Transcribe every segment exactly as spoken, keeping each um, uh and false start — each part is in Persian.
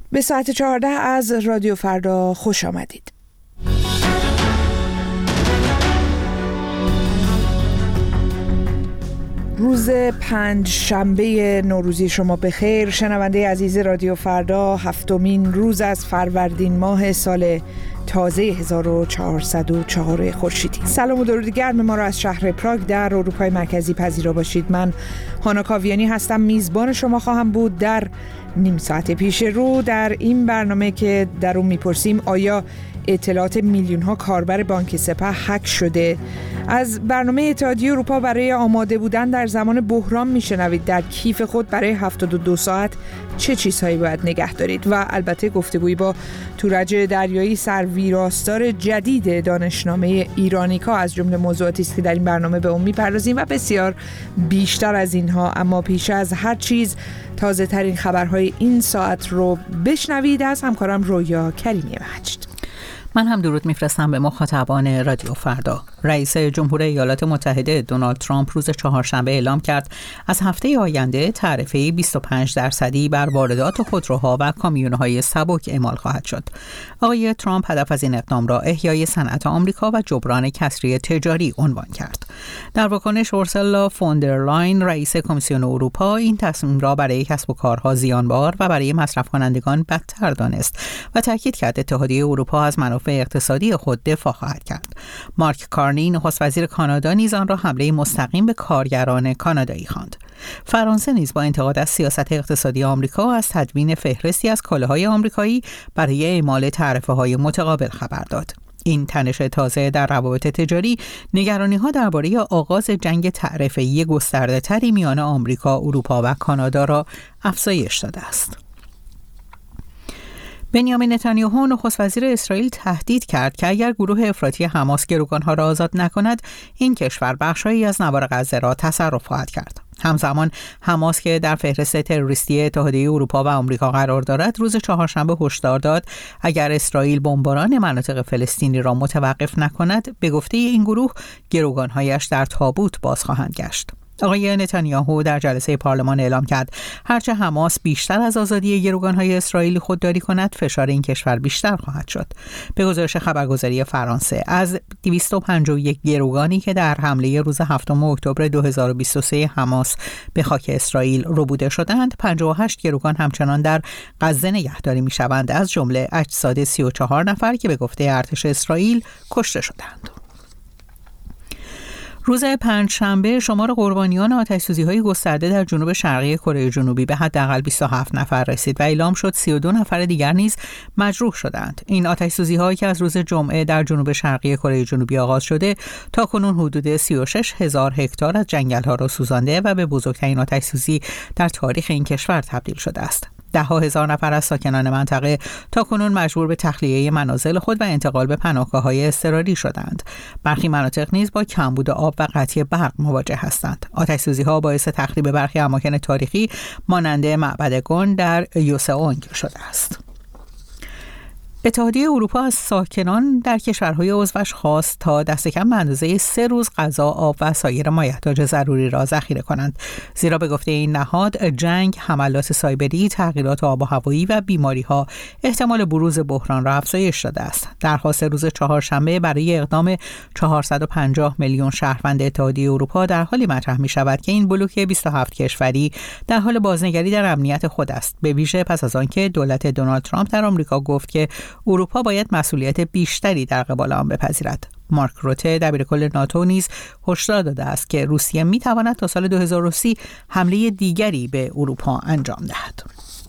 به ساعت چهارده از رادیو فردا خوش آمدید. روز پنج شنبه نوروزی شما بخیر. شنونده عزیز رادیو فردا، هفتمین روز از فروردین ماه سال تازه هزار و چهارصد و چهار خورشیدی. سلام و درود گرم ما را از شهر پراگ در اروپای مرکزی پذیرا باشید. من هانا کاویانی هستم، میزبان شما خواهم بود در نیم ساعت پیش رو در این برنامه که در اون میپرسیم آیا اطلاعات میلیون ها کاربر بانک سپه هک شده؟ از برنامه اتحادیه اروپا برای آماده بودن در زمان بحران میشنوید. در کیف خود برای هفتاد و دو ساعت چه چیزهایی باید نگه دارید؟ و البته گفتگویی با تورج دریایی سرویراستار جدید دانشنامه ایرانیکا از جمله موضوعاتی است که در این برنامه به اون میپردازیم و بسیار بیشتر از اینها. اما پیش از هر چیز تازه ترین خبرهای این ساعت رو بشنوید از همکارم رویا کریمی مجد. من هم درود میفرستم به مخاطبان رادیو فردا. رئیس جمهور ایالات متحده دونالد ترامپ روز چهارشنبه اعلام کرد از هفته آینده تعرفه بیست و پنج درصدی بر واردات خودروها و کامیون‌های سبک اعمال خواهد شد. آقای ترامپ هدف از این اقدام را احیای صنعت آمریکا و جبران کسری تجاری عنوان کرد. در واکنش اورسولا فون در لاین رئیس کمیسیون اروپا این تصمیم را برای کسب و کارها زیانبار و برای مصرف کنندگان بدتر دانست و تاکید کرد اتحادیه اروپا از منافع اقتصادی خود دفاع خواهد کرد. مارک کارنی نخست وزیر کانادا نیز آن را حمله مستقیم به کارگران کانادایی خواند. فرانسه نیز با انتقاد از سیاست اقتصادی آمریکا از تدوین فهرستی از کالاهای آمریکایی برای اعمال تعرفه‌های متقابل خبر داد. این تنش تازه در روابط تجاری نگرانی‌ها درباره آغاز جنگ تعرفه‌ای گسترده‌تری میان آمریکا، اروپا و کانادا را افزایش داده است. بنیامین نتانیاهو نخست وزیر اسرائیل تهدید کرد که اگر گروه افراطی حماس گروگانها را آزاد نکند، این کشور بخشایی از نوار غزه را تصرف خواهد کرد. همزمان حماس که در فهرست تروریستی اتحادیه اروپا و آمریکا قرار دارد، روز چهارشنبه هشدار داد اگر اسرائیل بمباران مناطق فلسطینی را متوقف نکند، به گفته این گروه گروگانهایش در تابوت باز خواهند گشت. آقای نتانیاهو در جلسه پارلمان اعلام کرد هرچه حماس بیشتر از آزادی گروگانهای اسرائیلی خودداری کند، فشار این کشور بیشتر خواهد شد. به گزارش خبرگزاری فرانسه، از دویست و پنجاه و یک گروگانی که در حمله روز هفتم اکتبر دو هزار و بیست و سه حماس به خاک اسرائیل ربوده شدند، پنجاه و هشت گروگان همچنان در غزه نگهداری می‌شوند، از جمله اجساد سی و چهار نفر که به گفته ارتش اسرائیل کشته شدند. روز پنجشنبه شمار قربانیان آتش‌سوزی‌های گسترده در جنوب شرقی کره جنوبی به حداقل بیست و هفت نفر رسید و اعلام شد سی و دو نفر دیگر نیز مجروح شدند. این آتش‌سوزی‌هایی که از روز جمعه در جنوب شرقی کره جنوبی آغاز شده، تاکنون حدود سی و شش هزار هکتار از جنگل‌ها را سوزانده و به بزرگترین آتش‌سوزی در تاریخ این کشور تبدیل شده است. ده ها هزار نفر از ساکنان منطقه تاکنون مجبور به تخلیه منازل خود و انتقال به پناهگاه‌های اضطراری شدند. برخی مناطق نیز با کمبود آب و قطعی برق مواجه هستند. آتش‌سوزی‌ها باعث تخریب برخی اماکن تاریخی مانند معبد گون در یوسئونگ شده است. اتحادیه اروپا از ساکنان در کشورهای عضوش خواست تا دست کم به اندازه سه روز غذا، آب و سایر مایحتاج ضروری را ذخیره کنند، زیرا به گفته این نهاد جنگ، حملات سایبری، تغییرات آب و هوایی و بیماری‌ها احتمال بروز بحران را افزایش داده است. درخواست روز چهارشنبه برای اقدام چهارصد و پنجاه میلیون شهروند اتحادیه اروپا در حالی مطرح می‌شود که این بلوک بیست و هفت کشوری در حال بازنگری در امنیت خود است، به ویژه پس از آنکه دولت دونالد ترامپ در آمریکا گفت که اروپا باید مسئولیت بیشتری در قبال آن بپذیرد. مارک روته دبیرکل ناتو نیز هشدار داده است که روسیه می‌تواند تا سال دو هزار و سی حمله دیگری به اروپا انجام دهد.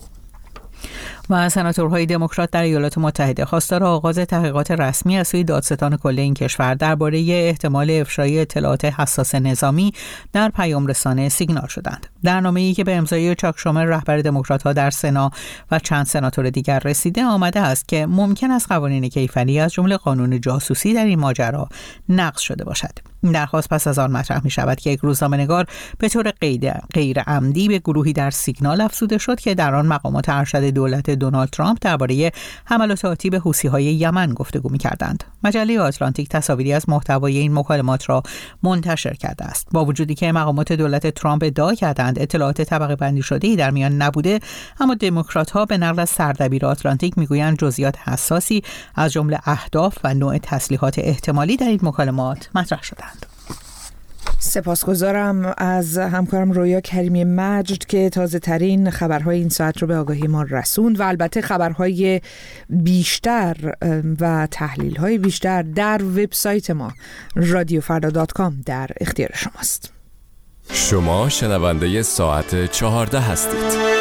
و سناتورهای دموکرات در ایالات متحده خواستار آغاز تحقیقات رسمی از سوی دادستان کل این کشور درباره احتمال افشای اطلاعات حساس نظامی در پیام رسانه سیگنال شدند. در نامه‌ای که به امضای چاک شومر رهبر دموکرات‌ها در سنا و چند سناتور دیگر رسیده آمده است که ممکن است قوانین کیفری از جمله قانون جاسوسی در این ماجرا نقض شده باشد. این درخواست پس از آن مطرح می شود که یک روزنامه‌نگار به طور غیر عمدی به گروهی در سیگنال افزوده شد که در آن مقامات ارشد دولت دونالد ترامپ درباره حملات آتی به حوثی‌های یمن گفتگو می‌کردند. مجله آتلانتیک تصاویری از محتوای این مکالمات را منتشر کرده است. با وجودی که مقامات دولت ترامپ ادعا کردند دادند. اطلاعات طبقه بندی شده‌ای در میان نبوده، اما دموکرات‌ها به نقل از سردبیر آتلانتیک میگویند جزئیات حساسی از جمله اهداف و نوع تسلیحات احتمالی در این مکالمات مطرح شدند. سپاسگزارم از همکارم رویا کریمی مجد که تازه ترین خبرهای این ساعت رو به آگاهی ما رسوند و البته خبرهای بیشتر و تحلیل‌های بیشتر در وبسایت ما رادیو فردا دات کام در اختیار شماست. شما شنونده ساعت چهارده هستید.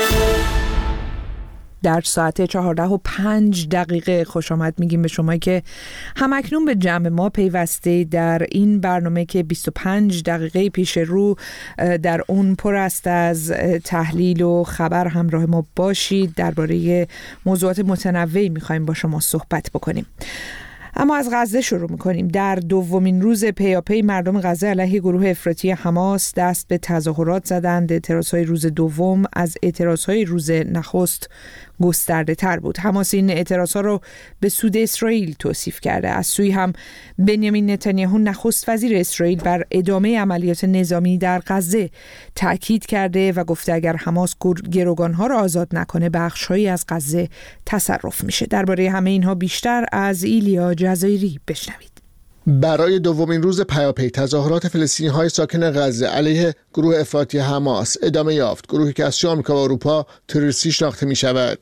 در ساعت چهارده و پنج دقیقه خوش آمد میگیم به شما که همکنون به جمع ما پیوسته در این برنامه که بیست و پنج دقیقه پیش رو در اون پر است از تحلیل و خبر. همراه ما باشید، درباره موضوعات متنوعی میخوایم با شما صحبت بکنیم. اما از غزه شروع میکنیم. در دومین روز پیاپی مردم غزه علیه گروه افراطی حماس دست به تظاهرات زدند. اعتراضهای روز دوم از اعتراضهای روز نخست گسترده تر بود. حماس این اعتراضها رو به سود اسرائیل توصیف کرده. از سوی هم بنیامین نتانیاهو نخست وزیر اسرائیل بر ادامه عملیات نظامی در غزه تاکید کرده و گفته اگر حماس گروگانها را آزاد نکنه بخش‌هایی از غزه تصرف میشه. درباره همه اینها بیشتر از ایلیا جزایری بشنوید. برای دومین روز پیاپی تظاهرات فلسطینی‌های ساکن غزه علیه گروه افراطی حماس ادامه یافت. گروهی که از آمریکا و اروپا تروریستی شناخته می‌شود.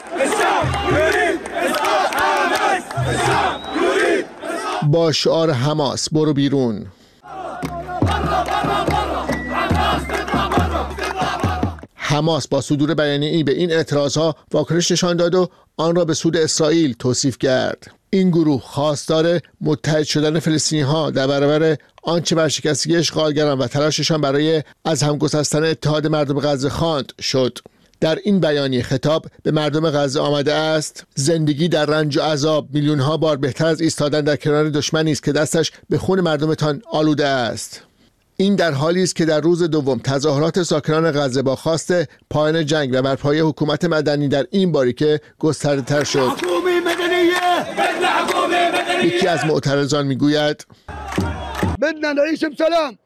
با شعار حماس برو بیرون. حماس با صدور بیانیه‌ای به این اعتراضها واکنش نشان داد و آن را به سود اسرائیل توصیف کرد. این گروه خواستار متحد شدن فلسطینی‌ها در برابر آنچه ورشکستگی اشغالگران و تلاششان برای از هم گسستن اتحاد مردم غزه خواند شد. در این بیانیه خطاب به مردم غزه آمده است: زندگی در رنج و عذاب میلیون ها بار بهتر از ایستادن در کنار دشمنی است که دستش به خون مردمتان آلوده است. این در حالی است که در روز دوم تظاهرات ساکنان غزه با خواست پایان جنگ و برپایی حکومت مدنی در این باریکه گسترده تر شد. یکی از معترضان میگوید بدنا نعيش بسلام.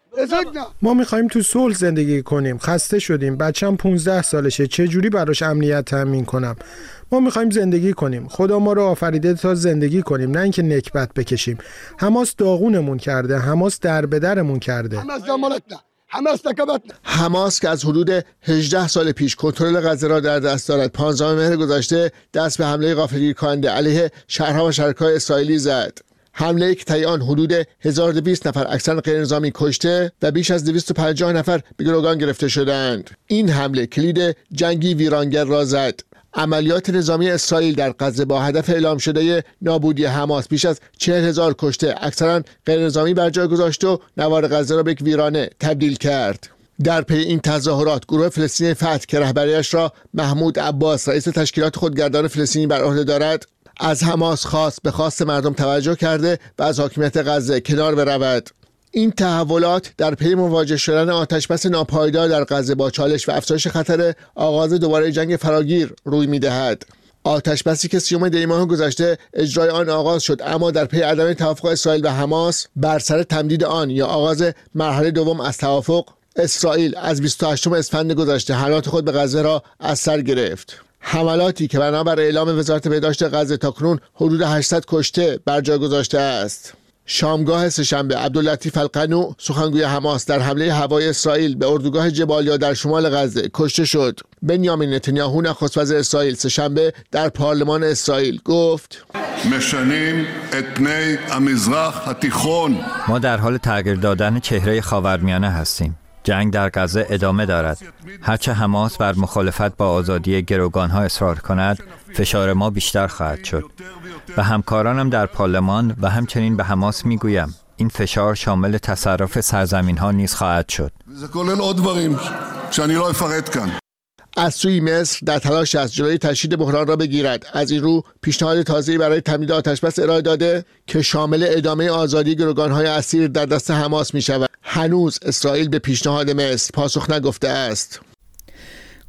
ما میخوایم تو صلح زندگی کنیم. خسته شدیم. بچم پونزده سالشه. چه جوری براش امنیت تامین کنم؟ ما میخوایم زندگی کنیم. خدا ما رو آفریده تا زندگی کنیم، نه اینکه نکبت بکشیم. حماس داغونمون کرده. حماس در به درمون کرده. حماس دمرتنا. حماس نکبتنا. حماس که از حدود هجده سال پیش کنترل غزه را در دست دارد، پانزدهم مهر گذشته دست به حمله غافلگیر کننده علیه شهرها و شرکای اسرائیلی زد. حمله که طی آن حدود هزار و دویست نفر اکثرا غیرنظامی کشته و بیش از دویست و پنجاه نفر به گروگان گرفته شدند. این حمله کلید جنگی ویرانگر را زد. عملیات نظامی اسرائیل در غزه با هدف اعلام شده نابودی حماس بیش از چهل هزار کشته اکثرا غیرنظامی بر جای گذاشت و نوار غزه را به یک ویرانه تبدیل کرد. در پی این تظاهرات گروه فلسطینی فتح که رهبریش را محمود عباس رئیس تشکیلات خودگردان فلسطینی بر عهده دارد، از حماس خواست به خواست مردم توجه کرده و از حاکمیت غزه کنار برود. این تحولات در پی مواجه شدن آتشبس ناپایدار در غزه با چالش و افزایش خطر آغاز دوباره جنگ فراگیر روی می‌دهد. آتشبسی که سیوم دی ماه گذشته اجرای آن آغاز شد، اما در پی عدم توافق اسرائیل و حماس بر سر تمدید آن یا آغاز مرحله دوم از توافق، اسرائیل از بیست و هشتم اسفند گذشته حملات خود به غزه را از سر گرفت. حملاتی که بنابر اعلام وزارت بهداشت غزه تاکنون حدود هشتصد کشته بر جای گذاشته است. شامگاه سه‌شنبه عبداللطیف القنوع سخنگوی حماس در حمله هوایی اسرائیل به اردوگاه جبالیا در شمال غزه کشته شد. بنیامین نتانیاهو نخست وزیر اسرائیل سه‌شنبه در پارلمان اسرائیل گفت: משנים את פני המזרח התיכון. ما در حال تغییر دادن چهره خاورمیانه هستیم. جنگ در غزه ادامه دارد. هرچه حماس بر مخالفت با آزادی گروگانها اصرار کند، فشار ما بیشتر خواهد شد. و همکارانم در پارلمان و همچنین به حماس میگویم این فشار شامل تصرف سرزمین ها نیز خواهد شد. זה כולל עוד דברים שאני לא אפרט כאן. از سوی مصر در تلاش است جلوی تشدید بحران را بگیرد. از این رو پیشنهاد تازه‌ای برای تمدید آتشبس ارائه داده که شامل ادامه آزادی گروگان‌های اسیر در دست حماس می‌شود. هنوز اسرائیل به پیشنهاد مصر پاسخ نگفته است.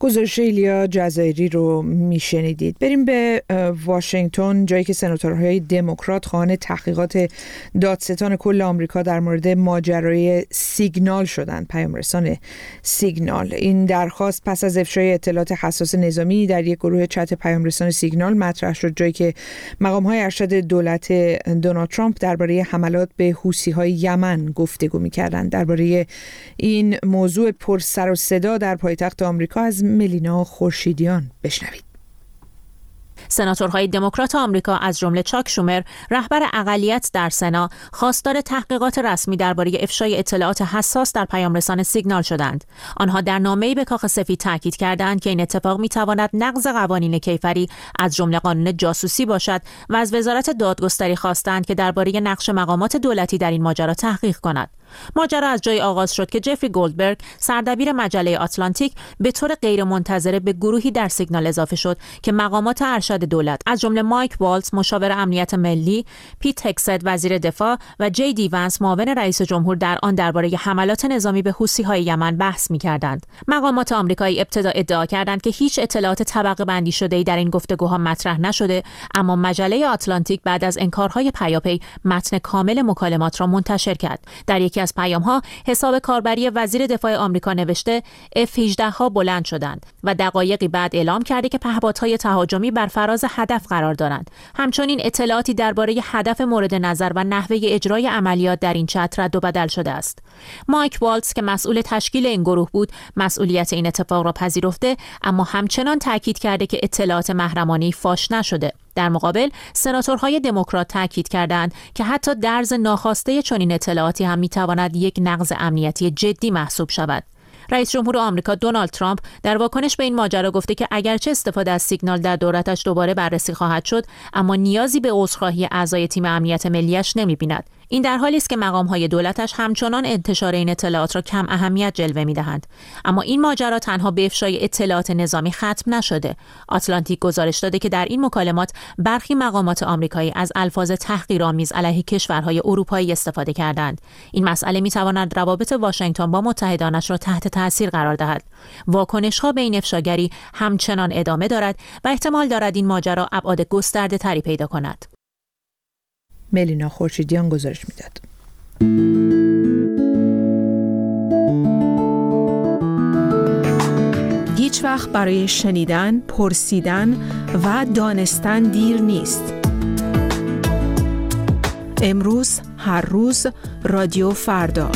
گزارش ایلیا جزایری رو میشنیدید. بریم به واشنگتن، جایی که سناتورهای دموکرات خواهان تحقیقات دادستان کل آمریکا در مورد ماجرای سیگنال شدند، پیامرسان سیگنال. این درخواست پس از افشای اطلاعات حساس نظامی در یک گروه چت پیامرسان سیگنال مطرح شد، جایی که مقام‌های ارشد دولت دونالد ترامپ درباره حملات به حوثی‌های یمن گفتگو می‌کردند. درباره این موضوع پر سر و صدا در پایتخت آمریکا از ملینا خورشیدیان بشنوید. سناتورهای دموکرات آمریکا از جمله چاک شومر، رهبر اقلیت در سنا، خواستار تحقیقات رسمی درباره افشای اطلاعات حساس در پیامرسان سیگنال شدند. آنها در نامه‌ای به کاخ سفید تاکید کردند که این اتفاق می‌تواند نقض قوانین کیفری از جمله قانون جاسوسی باشد و از وزارت دادگستری خواستند که درباره نقش مقامات دولتی در این ماجرا تحقیق کند. ماجرا از جای آغاز شد که جفری گولدبرگ، سردبیر مجله آتلانتیک، به طور غیرمنتظره به گروهی در سیگنال اضافه شد که مقامات ارشد دولت از جمله مایک والتز، مشاور امنیت ملی، پیت هگست، وزیر دفاع و جی دی ونس، معاون رئیس جمهور، در آن درباره حملات نظامی به حوثی‌های یمن بحث می‌کردند. مقامات آمریکایی ابتدا ادعا کردند که هیچ اطلاعات طبقه بندی شده‌ای در این گفتگوها مطرح نشده، اما مجله آتلانتیک بعد از انکارهای پیاپی متن کامل مکالمات را منتشر کرد. در یکی از پیام‌ها حساب کاربری وزیر دفاع آمریکا نوشته اف هجده ها بلند شدند و دقایقی بعد اعلام کرده که پهپادهای تهاجمی بر فراز هدف قرار دارند. همچنین اطلاعاتی درباره هدف مورد نظر و نحوه اجرای عملیات در این چتر رد و بدل شده است. مایک والتز که مسئول تشکیل این گروه بود، مسئولیت این اتفاق را پذیرفته، اما همچنان تاکید کرده که اطلاعات محرمانه‌ای فاش نشده. در مقابل سناتورهای دموکرات تاکید کردند که حتی درز ناخواسته چنین اطلاعاتی هم میتواند یک نقض امنیتی جدی محسوب شود. رئیس جمهور آمریکا دونالد ترامپ در واکنش به این ماجرا گفته که اگرچه استفاده از سیگنال در دولتش دوباره بررسی خواهد شد، اما نیازی به عذرخواهی اعضای تیم امنیت ملیش نمی‌بیند. این در حالی است که مقام‌های دولتش همچنان انتشار این اطلاعات را کم اهمیت جلوه می‌دهند. اما این ماجرا تنها به افشای اطلاعات نظامی ختم نشده. آتلانتیک گزارش داده که در این مکالمات برخی مقامات آمریکایی از الفاظ تحقیرآمیز علیه کشورهای اروپایی استفاده کردند. این مسئله می‌تواند روابط واشنگتن با متحدانش را تحت تاثیر قرار دهد. واکنش‌ها به این افشاگری همچنان ادامه دارد و احتمال دارد این ماجرا ابعاد گسترده‌تری پیدا کند. ملینا خورشیدیان گزارش میداد. هیچ وقت برای شنیدن، پرسیدن و دانستن دیر نیست. امروز، هر روز، رادیو فردا.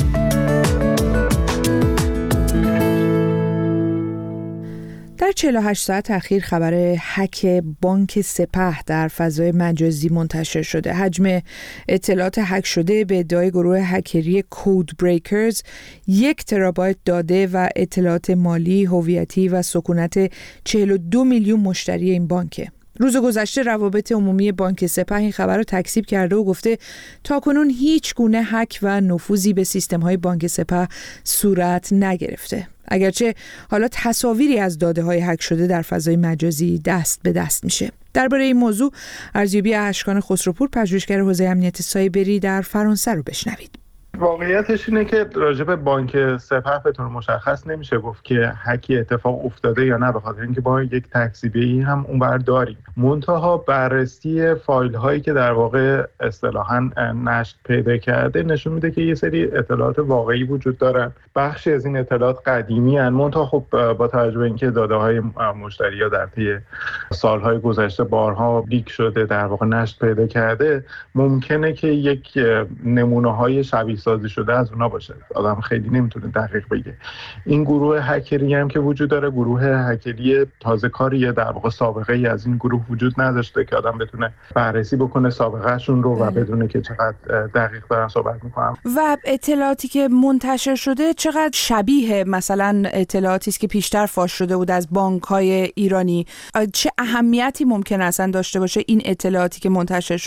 در چهل و هشت ساعت اخیر خبر هک بانک سپه در فضای مجازی منتشر شده. حجم اطلاعات هک شده به ادعای گروه هکری کود بریکرز یک ترابایت داده و اطلاعات مالی، هویتی و سکونت چهل و دو میلیون مشتری این بانکه. روز گذشته روابط عمومی بانک سپه این خبر رو تکذیب کرده و گفته تاکنون هیچ گونه هک و نفوذی به سیستم‌های بانک سپه صورت نگرفته. اگرچه حالا تصاویری از داده‌های هک شده در فضای مجازی دست به دست میشه. درباره این موضوع ارزیابی اشکان خسروپور، پژوهشگر حوزه امنیت سایبری در فرانسه رو بشنوید. واقعیتش اینه که راجع به بانک سپه به طور مشخص نمیشه گفت که هکی اتفاق افتاده یا نه، به خاطر اینکه با یک تکذیبی هم اونور داریم. منتها بررسی فایل هایی که در واقع اصطلاحاً نشت پیدا کرده نشون میده که یه سری اطلاعات واقعی وجود دارن. بخشی از این اطلاعات قدیمی ان، منتها خب با توجه به اینکه داده های مشتری ها در طی سالهای گذشته بارها لیک شده، در واقع نشت پیدا کرده، ممکنه که یک نمونه های شبیه سازی شده از اونا باشه. آدم خیلی نمیتونه دقیق بگه. این گروه هکری هم که وجود داره، گروه هکری تازه کاریه، در واقع سابقه ای از این گروه وجود نداشته که آدم بتونه بررسی بکنه سابقه شون رو و بدونه که چقدر دقیق دارن صحبت میکنن. و اطلاعاتی که منتشر شده چقدر شبیه مثلا اطلاعاتی است که پیشتر فاش شده بود از بانک‌های ایرانی؟ چه اهمیتی ممکن اصلا داشته باشه این اطلاعاتی که منتشر شده؟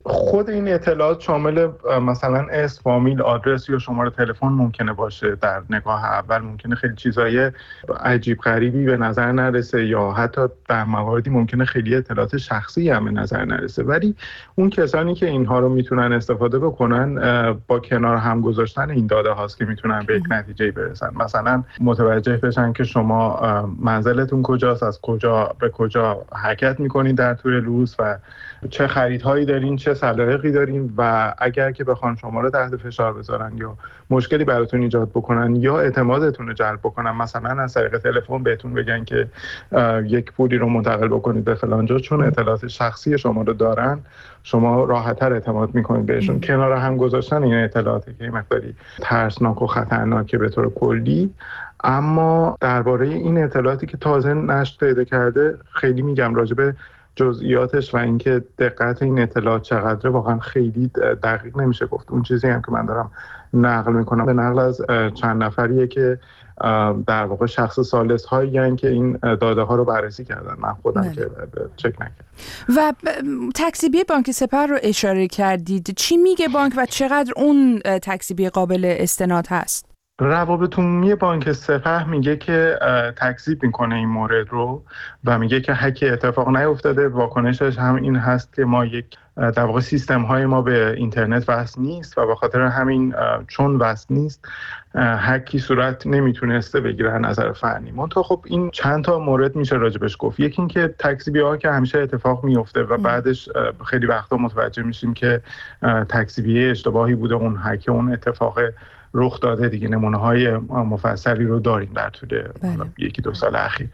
خود این اطلاعات شامل مثلا اسم، فامیل، آدرس یا شماره تلفن ممکنه باشه. در نگاه اول ممکنه خیلی چیزای عجیب غریبی به نظر نرسه یا حتی در مواردی ممکنه خیلی اطلاعات شخصی هم به نظر نرسه، ولی اون کسانی که اینها رو میتونن استفاده بکنن با کنار هم گذاشتن این داده هاست که میتونن به یک نتیجه برسن. مثلا متوجه بشن که شما منزلتون کجاست، از کجا به کجا حرکت میکنید در طول روز و چه خریدهایی دارین، چه سلایقی دارین و اگر که بخوان شما رو تحت فشار بذارن یا مشکلی براتون ایجاد بکنن یا اعتمادتون رو جلب بکنن، مثلا از طریق تلفن بهتون بگن که یک پولی رو منتقل بکنید به فلان جا، چون اطلاعات شخصی شما رو دارن، شما راحت‌تر اعتماد میکنید بهشون. کنار هم گذاشتن این اطلاعاتی که مقداری ترسناک و خطرناکه به طور کلی، اما درباره این اطلاعاتی که تازه نشر پیدا کرده خیلی میگم راجع به جزئیاتش و اینکه دقت این اطلاعات چقدره واقعا خیلی دقیق نمیشه گفت. اون چیزی هم که من دارم نقل میکنم به نقل از چند نفریه که در واقع شخص ثالث هایی یعنی که این داده ها رو بررسی کردن، من خودم نه. که چک نکردم. و تکذیبی بانک سپر رو اشاره کردید، چی میگه بانک و چقدر اون تکذیبی قابل استناد هست؟ روابط عمومی بانک سپه میگه که تکذیب میکنه این مورد رو و میگه که هک اتفاق نیفتاده. واکنشش هم این هست که ما یک در واقع سیستم های ما به اینترنت وصل نیست و به خاطر همین چون وصل نیست هکی صورت نمیتونسته بگیره از نظر فنی. منتها خب این چند تا مورد میشه راجبش گفت. یکی این که تکذیبی ها که همیشه اتفاق میفته و بعدش خیلی وقتا متوجه میشیم که تکذیبی اشتباهی بوده، اون هک اون اتفاق رخ داده دیگه. نمونه های مفصلی رو داریم در طول یکی دو سال اخیر.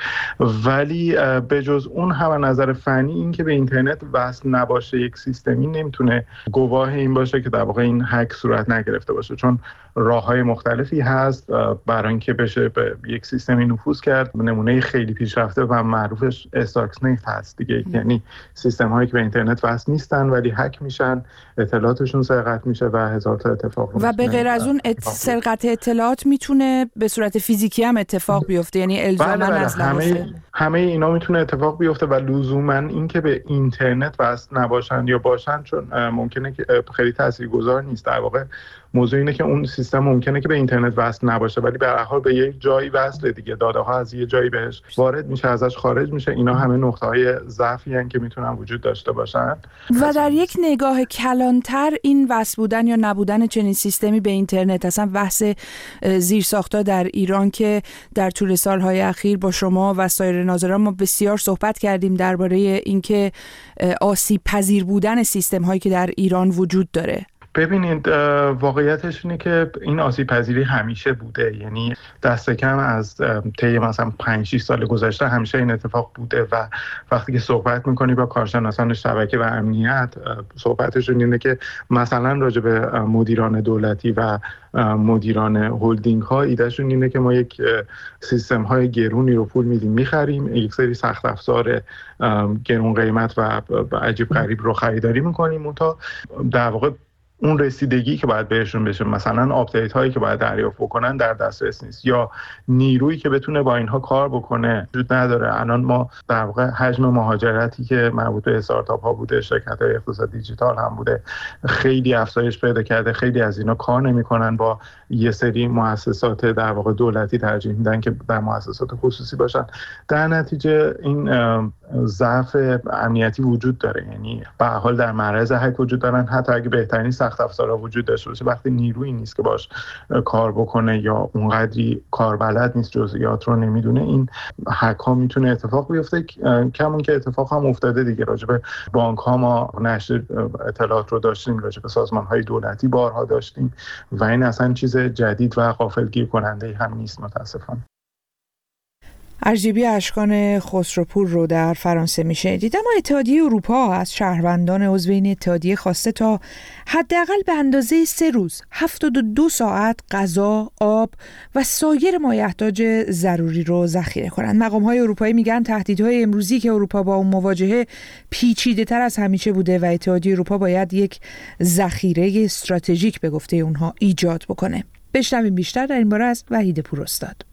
ولی به جز اون هم نظر فنی این که به اینترنت وصل نباشه یک سیستمی نمیتونه گواه این باشه که در واقع این هک صورت نگرفته باشه، چون راه‌های مختلفی هست برای اینکه بشه به یک سیستمی نفوذ کرد. نمونه خیلی پیشرفته و معروفش استاکسنت هست دیگه، یعنی سیستم‌هایی که به اینترنت وصل نیستن ولی هک میشن، اطلاعاتشون سرقت میشه و هزار تا اتفاق. و به غیر از اون ات... سرقت اطلاعات میتونه به صورت فیزیکی هم اتفاق بیفته، یعنی الزاما بله بله. از همه همه اینا میتونه اتفاق بیفته و لزوما این که به اینترنت وصل نباشن یا باشن چون ممکنه که خیلی تاثیرگذار نیست. در واقع موضوع اینه که اون سیستم ممکنه که به اینترنت وصل نباشه ولی به هر حال به یک جایی وصله دیگه، داده ها از یه جایی بهش وارد میشه، ازش خارج میشه. اینا همه نقطه های ضعفی هستن که میتونن وجود داشته باشن. و در یک نگاه کلانتر این وصل بودن یا نبودن چنین سیستمی به اینترنت، اصلا بحث زیرساخت‌ها در ایران که در طول سالهای اخیر با شما و سایر ناظران ما بسیار صحبت کردیم درباره اینکه آسیب پذیر بودن سیستم هایی که در ایران وجود داره. ببینید واقعیتش اینه که این آسیب پذیری همیشه بوده، یعنی دست کم از طی مثلا پنج شش سال گذشته همیشه این اتفاق بوده و وقتی که صحبت میکنی با کارشناسان شبکه و امنیت صحبتشون اینه که مثلا راجع به مدیران دولتی و مدیران هولدینگ ها ایدهشون اینه که ما یک سیستم های گرونی رو پول میدیم میخریم، یک سری سخت افزار گرون قیمت و عجیب غریب رو خریداری میکنیم و تا در واقع اون رسیدگی که باید بهشون بشه، مثلا آپدیت هایی که باید دریافت بکنن در دسترس نیست یا نیرویی که بتونه با اینها کار بکنه وجود نداره. الان ما در واقع حجم مهاجرتی که مربوط به استارتاپ ها بوده، شرکت های اقتصاد دیجیتال هم بوده، خیلی افزایش پیدا کرده. خیلی از اینا کار نمیکنن با یه سری مؤسسات در واقع دولتی، ترجیح میدن که در مؤسسات خصوصی باشن. در نتیجه این ضعف امنیتی وجود داره، یعنی به هر حال در معرض هک وجود دارن. حتی اگه بهترین سخت افزارها وجود داشته باشه وقتی نیرویی نیست که باش کار بکنه یا اونقدری کاربلد نیست، جزئیات رو نمیدونه، این هک ها میتونه اتفاق بیفته. کمون که اتفاق هم افتاده دیگه. راجع به بانک ها ما نشر اطلاعات رو داشتیم، راجع به سازمان های دولتی بارها داشتیم و این اصلا چیز جدید و غافلگیر کننده هم نیست متاسفانه. ارجیبی اشکان خسروپور رو در فرانسه میشنیدید. اما اتحادیه اروپا از شهروندان عضو این اتحادیه خواسته تا حداقل به اندازه سه روز هفتاد و دو ساعت غذا، آب و سایر مایحتاج ضروری رو ذخیره کنند. مقام‌های اروپایی میگن تهدیدهای امروزی که اروپا با اون مواجهه پیچیده‌تر از همیشه بوده و اتحادیه اروپا باید یک ذخیره استراتژیک به گفته اونها ایجاد بکنه. بشنویم بیشتر در این باره از وحید پوراستاد.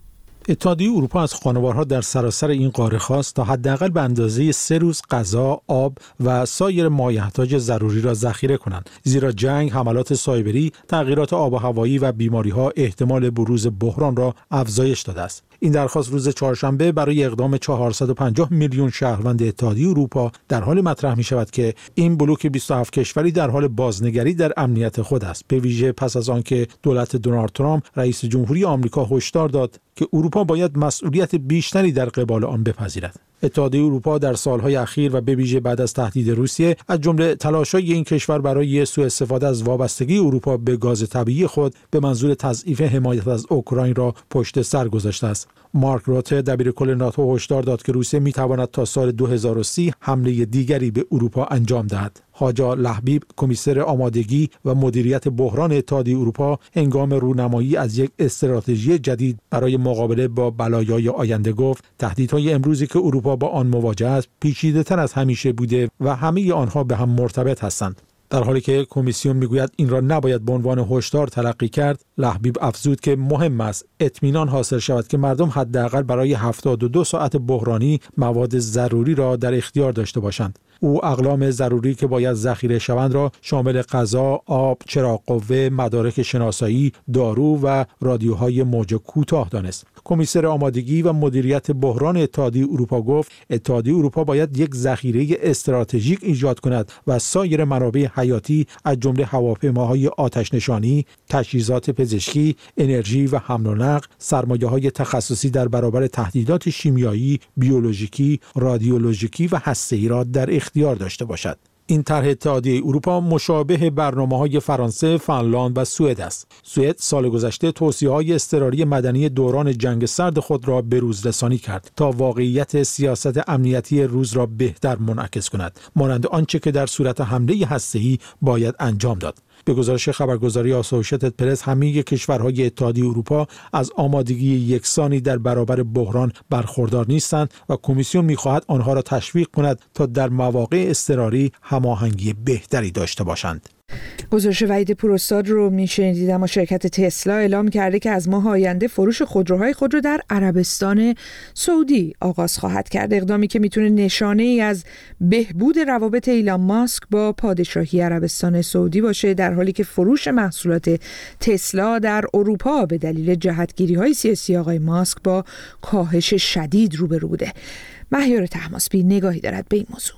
اتحادیه اروپا از خانوارها در سراسر این قاره خواست تا حداقل به اندازه سه روز غذا، آب و سایر مایحتاج ضروری را ذخیره کنند، زیرا جنگ، حملات سایبری، تغییرات آب و هوایی و بیماری‌ها احتمال بروز بحران را افزایش داده است. این درخواست روز چهارشنبه برای اقدام چهارصد و پنجاه میلیون شهروند اتحادیه اروپا در حال مطرح می شود که این بلوک بیست و هفت کشوری در حال بازنگری در امنیت خود است، به ویژه پس از آنکه دولت دونالد ترامپ رئیس جمهوری آمریکا هشدار داد که اروپا باید مسئولیت بیشتری در قبال آن بپذیرد. اتحادیه اروپا در سالهای اخیر و به ویژه بعد از تهدید روسیه از جمله تلاش‌های این کشور برای سوء استفاده از وابستگی اروپا به گاز طبیعی خود به منظور تضعیف حمایت از اوکراین را پشت سر گذاشته است. مارک روته دبیرکل ناتو هشدار داد که روسیه می‌تواند تا سال دو هزار و سی حمله دیگری به اروپا انجام دهد. حاجا لحبیب، کمیسر آمادگی و مدیریت بحران اتحادیه اروپا، هنگام رونمایی از یک استراتژی جدید برای مقابله با بلایای آینده گفت: تهدیدهای امروزی که اروپا با آن مواجه است پیچیده‌تر از همیشه بوده و همه آنها به هم مرتبط هستند. در حالی که کمیسیون میگوید این را نباید به عنوان هشدار تلقی کرد، لحبیب افزود که مهم است اطمینان حاصل شود که مردم حداقل برای هفتاد و دو ساعت بحرانی مواد ضروری را در اختیار داشته باشند. او اقلام ضروری که باید ذخیره شوند را شامل غذا، آب، چراغ قوه، مدارک شناسایی، دارو و رادیوهای موج کوتاه دانست. کمیسر آمادگی و مدیریت بحران اتحادیه اروپا گفت اتحادیه اروپا باید یک ذخیره استراتژیک ایجاد کند و سایر منابع حیاتی از جمله هواپیماهای آتش نشانی، تجهیزات پزشکی، انرژی و حمل و نقل، سرمایه‌های تخصصی در برابر تهدیدات شیمیایی، بیولوژیکی، رادیولوژیکی و هسته‌ای را در اختیار داشته باشد. این طرح اتحادیه اروپا مشابه برنامه‌های فرانسه، فنلاند و سوئد است. سوئد سال گذشته توصیه‌های اضطراری مدنی دوران جنگ سرد خود را به روز رسانی کرد تا واقعیت سیاست امنیتی روز را بهتر منعکس کند، مانند آنچه که در صورت حمله هسته‌ای باید انجام داد. به گزارش خبرگزاری آسوشیتد پرس، همه کشورهای اتحادیه اروپا از آمادگی یکسانی در برابر بحران برخوردار نیستند و کمیسیون می‌خواهد آنها را تشویق کند تا در مواقع اضطراری هماهنگی بهتری داشته باشند. گزارش وحید پوراستاد رو میشنیدید. اما شرکت تسلا اعلام کرده که از ماه آینده فروش خودروهای خود رو در عربستان سعودی آغاز خواهد کرد، اقدامی که میتونه نشانه ای از بهبود روابط ایلان ماسک با پادشاهی عربستان سعودی باشه، در حالی که فروش محصولات تسلا در اروپا به دلیل جهتگیری‌های سیاسی آقای ماسک با کاهش شدید روبرو بوده. مهیار طهماسبی نگاهی دارد به این موضوع.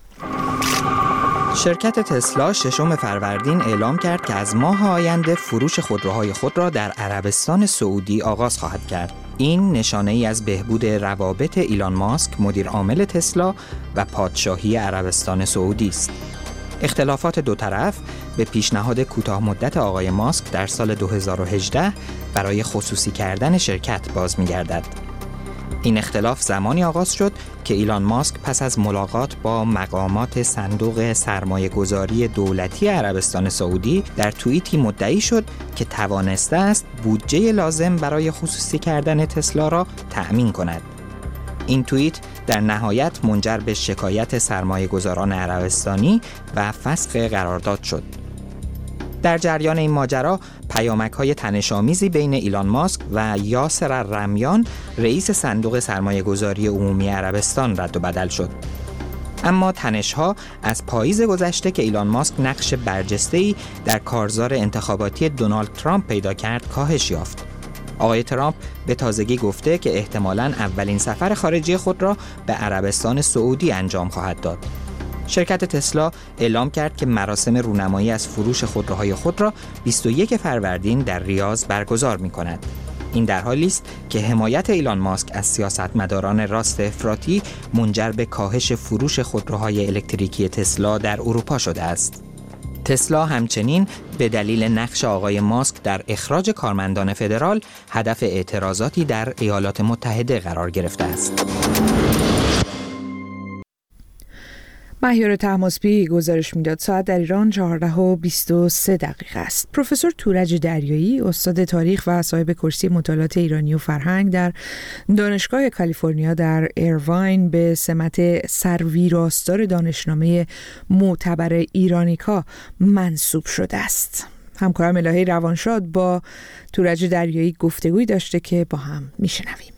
شرکت تسلا ششم فروردین اعلام کرد که از ماه آینده فروش خودروهای خود را در عربستان سعودی آغاز خواهد کرد. این نشانه ای از بهبود روابط ایلان ماسک، مدیر عامل تسلا، و پادشاهی عربستان سعودی است. اختلافات دو طرف به پیشنهاد کوتاه مدت آقای ماسک در سال دو هزار و هجده برای خصوصی کردن شرکت باز می‌گردد. این اختلاف زمانی آغاز شد که ایلان ماسک پس از ملاقات با مقامات صندوق سرمایه گذاری دولتی عربستان سعودی در توییتی مدعی شد که توانسته است بودجه لازم برای خصوصی کردن تسلا را تأمین کند. این توییت در نهایت منجر به شکایت سرمایه گذاران عربستانی و فسخ قرارداد شد. در جریان این ماجرا پیامک‌های تنش‌آمیزی بین ایلان ماسک و یاسر الرمیان، رئیس صندوق سرمایه‌گذاری عمومی عربستان، رد و بدل شد. اما تنش‌ها از پاییز گذشته که ایلان ماسک نقش برجسته‌ای در کارزار انتخاباتی دونالد ترامپ پیدا کرد کاهش یافت. آقای ترامپ به تازگی گفته که احتمالاً اولین سفر خارجی خود را به عربستان سعودی انجام خواهد داد. شرکت تسلا اعلام کرد که مراسم رونمایی از فروش خودروهای خود را بیست و یک فروردین در ریاض برگزار می‌کند. این در حالی است که حمایت ایلان ماسک از سیاستمداران راست افراطی منجر به کاهش فروش خودروهای الکتریکی تسلا در اروپا شده است. تسلا همچنین به دلیل نقش آقای ماسک در اخراج کارمندان فدرال هدف اعتراضاتی در ایالات متحده قرار گرفته است. مهیار طهماسبی گزارش میداد. ساعت در ایران چهارده و بیست و سه دقیقه است. پروفسور تورج دریایی، استاد تاریخ و صاحب کرسی مطالعات ایرانی و فرهنگ در دانشگاه کالیفرنیا در ایرواین، به سمت سرویراستار دانشنامه معتبر ایرانیکا منصوب شده است. همکارم الهی روانشاد با تورج دریایی گفتگویی داشته که با هم میشنویم.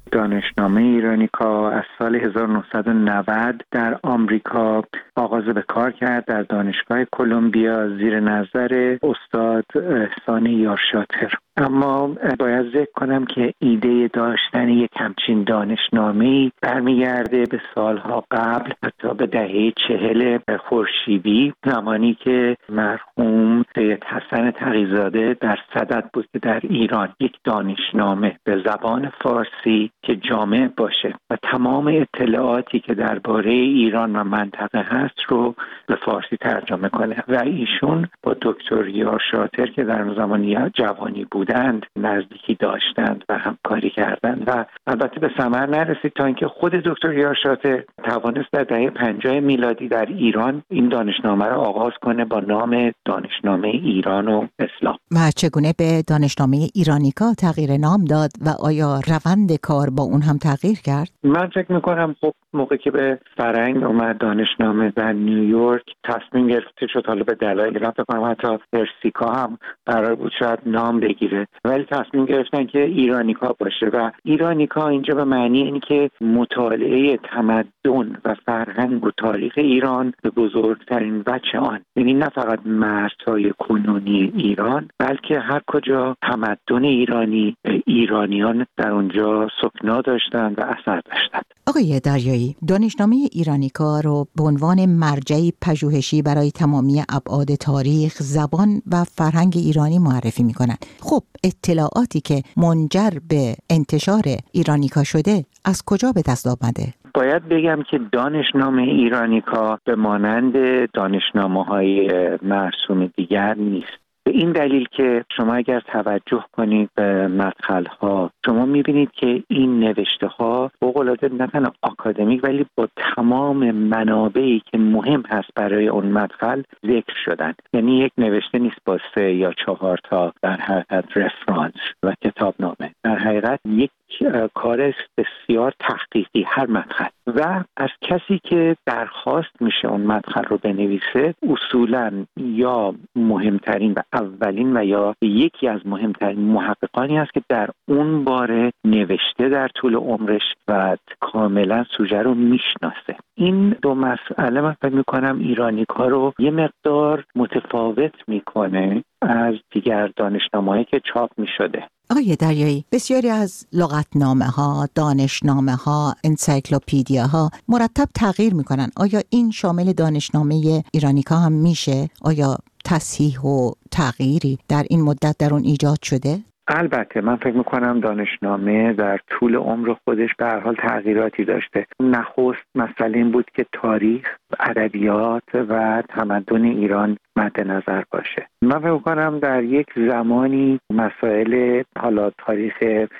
دانشنامه ایرانیکا از سال هزار و نهصد و نود در آمریکا آغاز به کار کرد در دانشگاه کلمبیا زیر نظر استاد احسان یارشاتر. اما باید ذکر کنم که ایده داشتن یک همچین دانشنامه‌ای برمیگرده به سالها قبل، حتی به دهه چهل خورشیدی، زمانی که مرحوم سید حسن تقی‌زاده در صدد بود که در ایران یک دانشنامه به زبان فارسی که جامع باشه و تمام اطلاعاتی که درباره ایران و منطقه هست رو به فارسی ترجمه کنه و ایشون با دکتر یارشاتر که در زمان جوانی بودند نزدیکی داشتند و همکاری کردند و البته به ثمر نرسید تا اینکه خود دکتر یارشاتر توانست در دهه پنجاه میلادی در ایران این دانشنامه را آغاز کنه با نام دانشنامه ایران و اسلام. و چگونه به دانشنامه ایرانیکا تغییر نام داد و آیا روند کار با اون هم تغییر کرد؟ من فکر میکنم خب موقعی که به فرهنگ اومد دانشنامه در نیویورک تصمیم گرفته شد، حالا به دلایلی من فکر کنم حتی پرسیکا هم قرار بود شاید نام بگیره، ولی تصمیم گرفتن که ایرانیکا باشه و ایرانیکا اینجا به معنی این که مطالعه تمدن و فرهنگ و تاریخ ایران به بزرگترین وجه آن، یعنی نه فقط مرزهای کنونی ایران بلکه هر کجا تمدن ایرانی، ایرانیان در اونجا سکنا داشتند و اثر داشتند. آقای دریایی، دانشنامه ایرانیکا رو به عنوان مرجعی پژوهشی برای تمامی ابعاد تاریخ، زبان و فرهنگ ایرانی معرفی می‌کنند. خب اطلاعاتی که منجر به انتشار ایرانیکا شده از کجا به دست آمده؟ باید بگم که دانشنامه ایرانیکا به مانند دانشنامه‌های مرسوم دیگر نیست. به این دلیل که شما اگر توجه کنید به مدخل‌ها شما می‌بینید که این نوشته‌ها فوق‌العاده نه تنها آکادمیک ولی با تمام منابعی که مهم هست برای اون مدخل ذکر شدن. یعنی یک نوشته نیست با سه یا چهار تا در حقیقت رفرانس و کتابنامه، در حقیقت یک کار بسیار تحقیقی هر مدخل و از کسی که درخواست میشه اون مدخل رو بنویسه اصولاً یا مهمترین و اولین و یا یکی از مهمترین محققانی است که در اون باره نوشته در طول عمرش و کاملا سوژه رو میشناسه. این دو مسئله من فکر میکنم ایرانیکا رو یه مقدار متفاوت میکنه از دیگر دانشنامه‌هایی که چاپ میشده. آقای دریایی، بسیاری از لغتنامه ها، دانشنامه ها، انسایکلوپدیا ها مرتب تغییر میکنن. آیا این شامل دانشنامه ایرانیکا هم میشه؟ آیا تصحیح و تغییری در این مدت در اون ایجاد شده؟ البته من فکر میکنم دانشنامه در طول عمر خودش به هر حال تغییراتی داشته. نخست مسئله این بود که تاریخ، ادبیات و تمدن ایران مد نظر باشه. من فکر میکنم در یک زمانی مسائل حالا تاریخ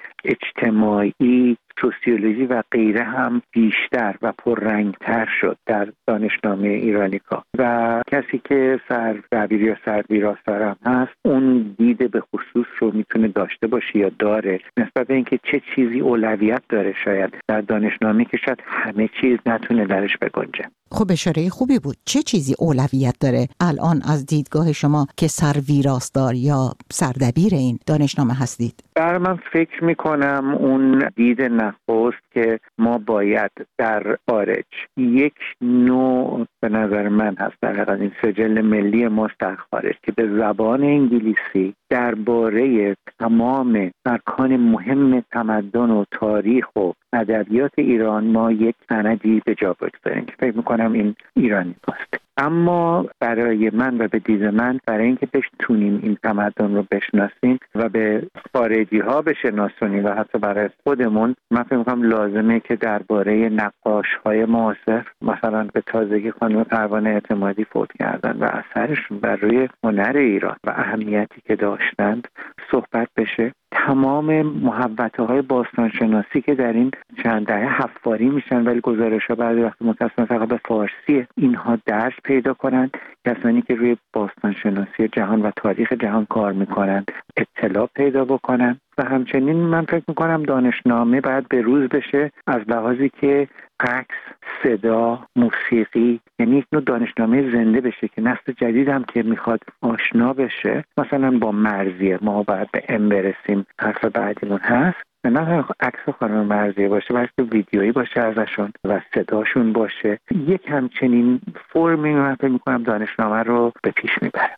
اجتماعی، سوسیولوژی و غیره هم بیشتر و پررنگتر شد در دانشنامه ایرانیکا و کسی که سردبیر یا سربیراستر هم هست اون دید به خصوص رو میتونه داشته باشه یا داره نسبت به اینکه چه چیزی اولویت داره شاید در دانشنامه که شاید همه چیز نتونه درش بگنجه. خب اشاره خوبی بود. چه چیزی اولویت داره الان از دیدگاه شما که سرویراستار یا سردبیر این دانشنامه هستید؟ بر من فکر میکنم اون دید نخست که ما باید در خارج یک نوع به نظر من هست در حقیقت این سجل ملی ماست در خارج که به زبان انگلیسی درباره تمام ارکان مهم تمدن و تاریخ و ادبیات ایران ما یک سندی به جا بگذاریم که فکر میکنم این ایرانی است. اما برای من و به دید من برای اینکه بتونیم این تمدن رو بشناسیم و به خارجی ها بشناسونیم و حتی برای خودمون من فکر میکنم لازمه که درباره نقاش های معاصر مثلا به تازگی خانم پروانه اعتمادی فوت کردن و اثرشون بر روی هنر ایران و اهمیتی که داشتند صحبت بشه. تمام محوطه های باستانشناسی که در این چند دهه حفاری میشن ولی گزارش ها بعضی وقت متأسفانه فقط به فارسیه، اینها درس پیدا کنند. کسانی که روی باستانشناسی جهان و تاریخ جهان کار میکنند اطلاع پیدا بکنن و همچنین من فکر میکنم دانشنامه باید به روز بشه از لحاظی که عکس، صدا، موسیقی، یعنی یک نوع دانشنامه زنده بشه که نسل جدید هم که میخواد آشنا بشه مثلا با مرزیه ما باید به ام برسیم حرف بعدیمون هست نه عکس خانم مرضیه باشه، بلکه ویدیویی باشه ازشون و صداشون باشه. یک همچنین فرمی من فکر می‌کنم دانشنامه رو به پیش میبره.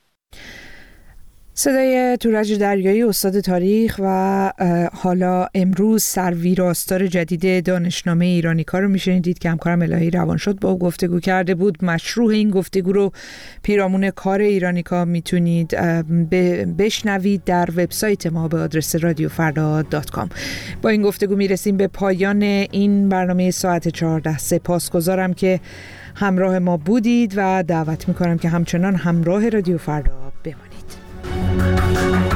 صدای تورج دریایی، استاد تاریخ و حالا امروز سرویراستار جدید دانشنامه ایرانیکا رو میشنیدید که همکارم الهی روانشد با او گفتگو کرده بود. مشروع این گفتگو رو پیرامون کار ایرانیکا میتونید بشنوید در وبسایت ما به آدرس رادیو فردا دات کام. با این گفتگو میرسیم به پایان این برنامه ساعت چهارده. سپاسگزارم که همراه ما بودید و دعوت میکنم که همچنان همراه رادیو فردا بمانید.